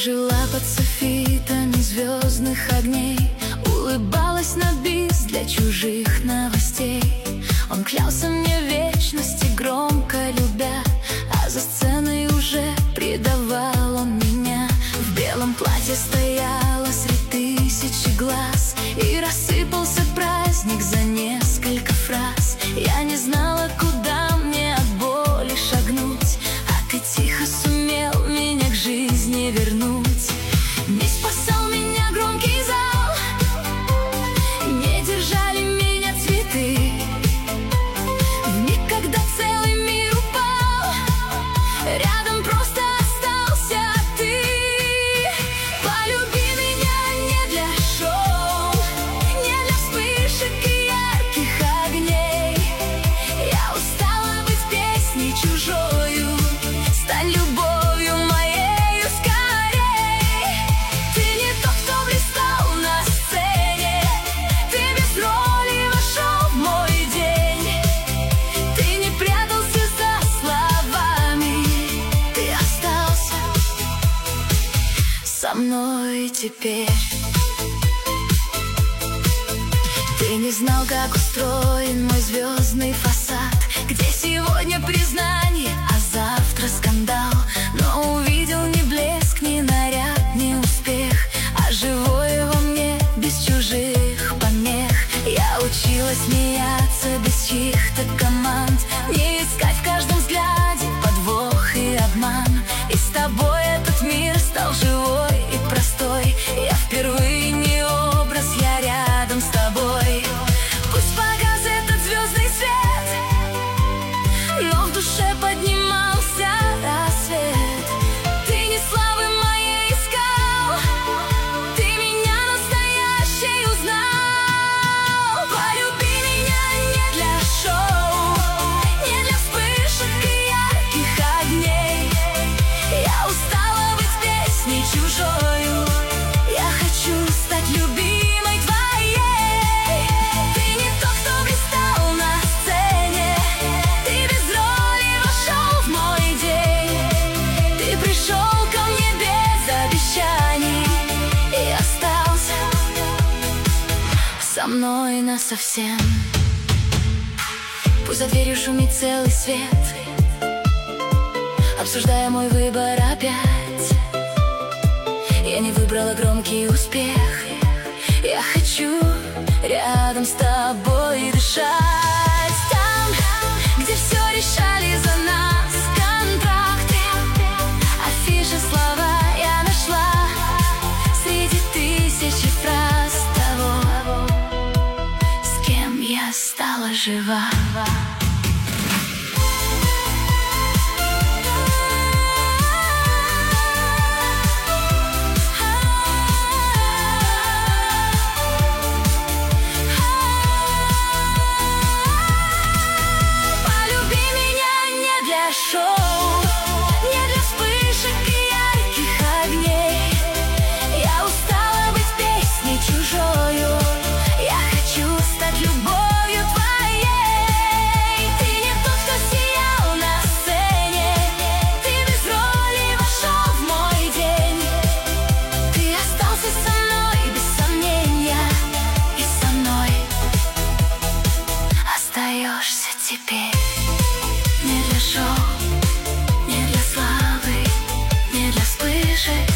жила под софитами звездных огней, улыбалась на бис для чужих новостей. Он клялся мне в вечности, громко любя, а за сценой уже предавал он меня. В белом платье стояла среди тысячи глаз, и рассыпался праздник за несколько фраз. Я не знала, куда мне от боли шагнуть, а ты тихо сумел меня к жизни вернуть. Не спасал меня громкий зал, не держали меня цветы. В миг, когда целый мир упал, рядом просто остался ты. Полюби меня не для шоу, не для вспышек и ярких огней. Я устала быть песней чужою, стань любовью моею скорей. Ты не тот, кто блистал на сцене, ты без роли вошел в мой день. Ты не прятался за словами, ты остался со мной теперь. Ты не знал, как устроен мой звездный фасад, где сегодня признание, а завтра скандал. Но увидел не блеск, ни наряд, ни успех, а живое во мне без чужих помех. Я училась смеяться без чьих-то команд, не искать в каждом взгляде подвох и обман. И с тобой этот мир стал живой и простой. Я впервые не образ, я рядом с тобой. Пусть погас этот звездный свет, но в душе поднимался рассвет. Ты не славы моей искал, ты меня настоящей узнал. Полюби меня не для шоу, не для вспышек и ярких огней. Я устала быть песней чужою, я хочу стать любимой твоей. Ты не тот, кто блистал на сцене, ты без роли вошел в мой день. Ты пришел ко мне без обещаний и остался со мной насовсем. Пусть за дверью шумит целый свет, обсуждая мой выбор опять. Я не выбрала громкий успех, я хочу рядом с тобой дышать. Там, где все решали за нас контракты, афиши, слова я нашла среди тысячи фраз того, с кем я стала жива. Шоу, не для вспышек и ярких огней. Я устала быть песней чужою, я хочу стать любовью твоей. Ты не тот, кто сиял на сцене, ты без роли вошел в мой день. Ты остался со мной без сомнения, и со мной остаешься теперь. Не для шоу, не для славы, не для вспышек